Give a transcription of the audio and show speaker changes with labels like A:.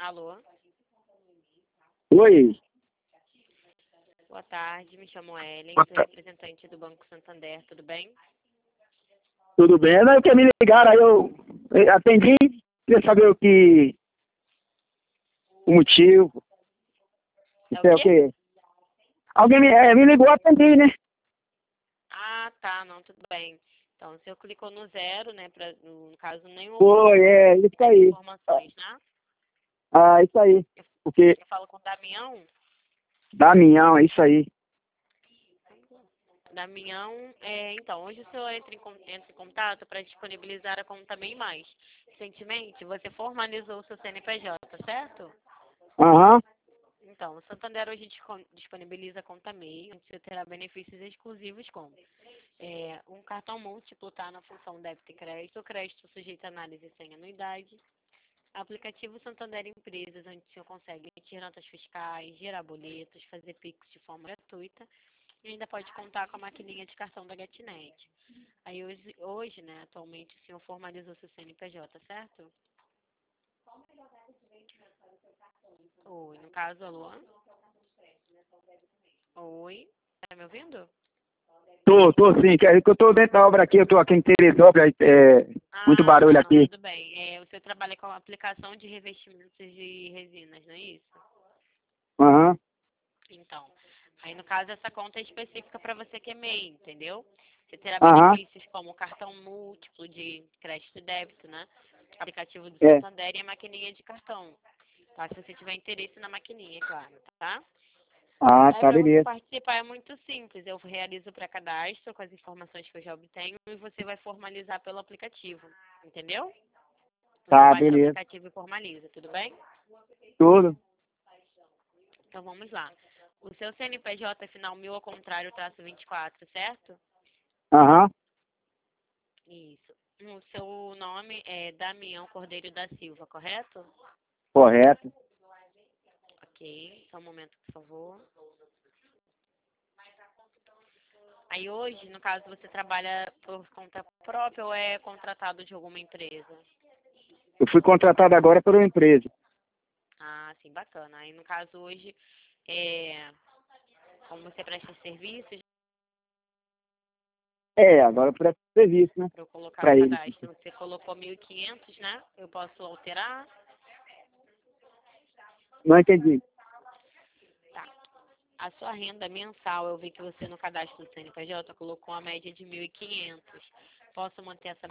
A: Alô?
B: Oi,
A: Boa tarde, me chamo Ellen, sou representante do Banco Santander, tudo bem?
B: tudo bem? Não, que me ligaram, aí eu atendi, queria saber o motivo,
A: É
B: isso
A: o
B: é o
A: quê?
B: quê? Alguém me ligou, atendi, né?
A: Ah, tá, não, tudo bem. Então, o senhor clicou no zero, né, no caso, nenhum
B: Foi, isso
A: as
B: aí.
A: informações, né?
B: Isso aí.
A: Eu,
B: Porque,
A: eu falo com o Damião.
B: Damião, é isso aí.
A: Damião, então, hoje o senhor entra em contato para disponibilizar a conta Bem Mais. Recentemente, você formalizou o seu CNPJ, certo?
B: Aham,
A: Então, o Santander hoje disponibiliza a conta MEI, onde você terá benefícios exclusivos como um cartão múltiplo, tá, na função débito e crédito, o crédito sujeito a análise sem anuidade, aplicativo Santander Empresas, onde o senhor consegue emitir notas fiscais, gerar boletos, fazer Pix de forma gratuita e ainda pode contar com a maquininha de cartão da GetNet. Aí hoje, né, atualmente o senhor formalizou seu CNPJ, certo? Oi, no caso, alô? Oi, tá me ouvindo?
B: tô sim, que eu tô dentro da obra aqui, eu tô aqui em Teresópolis, muito barulho
A: Ah, não,
B: aqui.
A: tudo bem. O senhor trabalha com a aplicação de revestimentos de resinas, não é isso?
B: Aham,
A: Então, aí no caso essa conta é específica para você que é MEI, entendeu? Você terá
B: aham,
A: benefícios como cartão múltiplo de crédito e débito, né? Aplicativo do
B: é.
A: Santander e a maquininha de cartão. Tá? Se você tiver interesse na maquininha, é claro, tá? Aí
B: Tá,
A: para você
B: beleza.
A: participar é muito simples. Eu realizo o pré-cadastro com as informações que eu já obtenho e você vai formalizar pelo aplicativo, entendeu? Você
B: Tá,
A: baixa o
B: beleza.
A: aplicativo e formaliza, tudo bem?
B: Tudo.
A: Então vamos lá. O seu CNPJ é final 1000 ao contrário, traço 24, certo?
B: Aham,
A: Isso. O seu nome é Damião Cordeiro da Silva, correto?
B: correto.
A: Ok. Só um momento, por favor. Aí hoje, no caso, você trabalha por conta própria ou é contratado de alguma empresa?
B: Eu fui contratado agora por uma empresa.
A: Ah, sim, bacana. Aí no caso hoje, é, como você presta serviços,
B: Agora eu presto serviço, né?
A: para eu colocar no
B: Pra eles.
A: cadastro, você colocou 1.500, né? Eu posso alterar?
B: Não entendi.
A: Tá. A sua renda mensal, eu vi que você no cadastro do CNPJ colocou a média de 1.500. Posso manter essa